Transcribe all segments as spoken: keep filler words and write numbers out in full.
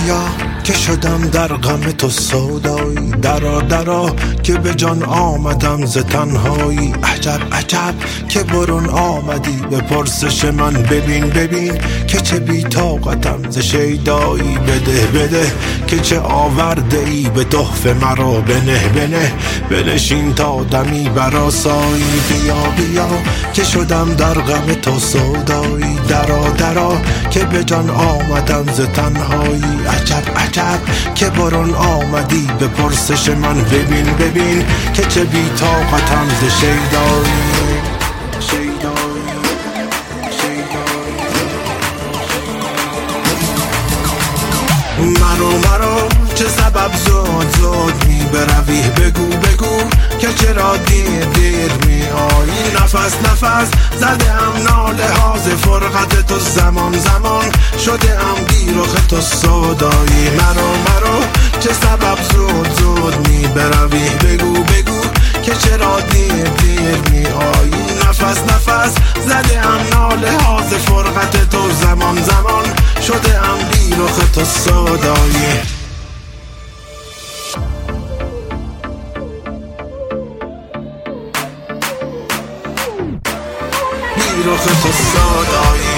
بیا که شدم در غم تو سودایی، درا درا که به جان آمدم ز تنهایی. عجب عجب که برون آمدی به پرسش من، ببین ببین که چه بی طاقتم ز شیدایی. بده بده که چه آورده ای به تحفه مرا، بنه بنه بنشین تا دمی برآسایی. بیا بیا که شدم در غم تو سودایی، درا درا که به جان آمدم ز تنهایی. عجب عجب که برون آمدی به پرسش من، ببین ببین که چه بی طاقتم ز شیدایی. مرو مرو چه سبب زود زود می بروی، بگو بگو که چرا دیر دیر می آیی. نفس نفس زده ام ناله ها ز فرقت تو، زمان زمان شده ام بی رخ تو سودایی. مرو مرو چه سبب زود زود می بروی، بگو بگو که چرا دیر دیر می آیی. نفس نفس زده ام ناله ها ز فرقت تو، زمان زمان شده ام بی رخ تو سودایی. بی رخ تو سودایی.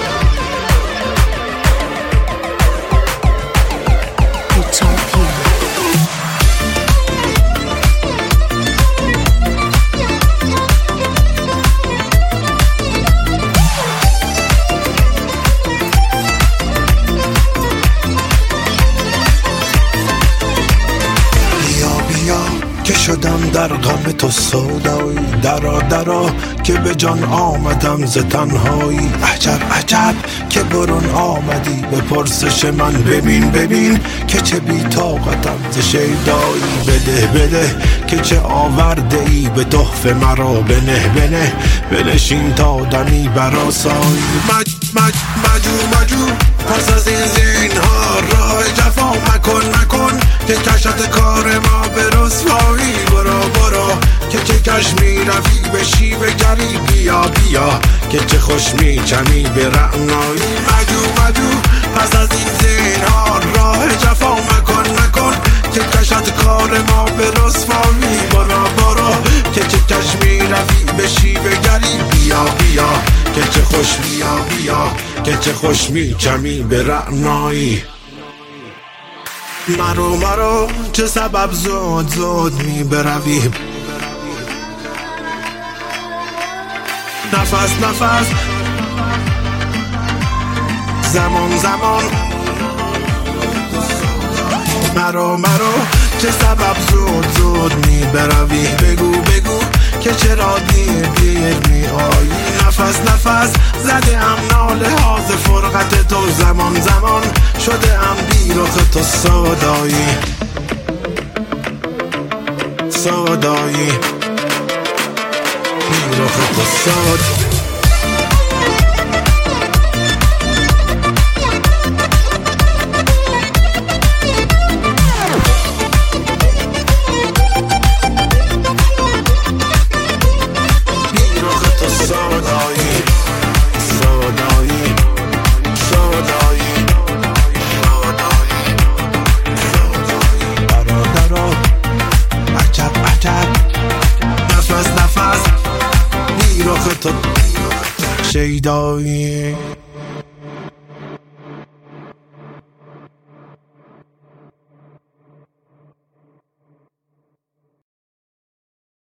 که شدم در غم تو سودایی، درا درا که به جان آمدم ز تنهایی. عجب عجب که برون آمدی به پرسش من، ببین ببین که چه بی طاقتم ز شیدایی. بده بده که چه آورده ای به تحفه مرا، بنه بنه بنشین تا دمی برآسایی. مج مج مجو مجو پس از این زینهار راه جفا مکن مکن که کشت کار ما به رسوایی. برو برو که چه کش می روی به شیوه گری، بیا بیا که چه خوش می چمی به رعنایی. مجو مجو پس از این زینهار راه جفا مکن مکن که کشت کار ما به رسوایی. برو برو که چه کش می روی به شیوه گری، بیا بیا که چه خوش بیا بیا که چه خوش می چمی به رعنایی. مرو مرو چه سبب زود زود می بروی، نفس نفس زمان زمان. مرو مرو چه سبب زود زود می بروی، بگو بگو که چرا دیر دیر می آیی. نفس نفس زده ام ناله ها ز فرقت تو، زمان زمان شده ام بی رخ تو سودایی. سودایی بی رخ تو سودایی. نفس نفس بی رخ تو شیدایی.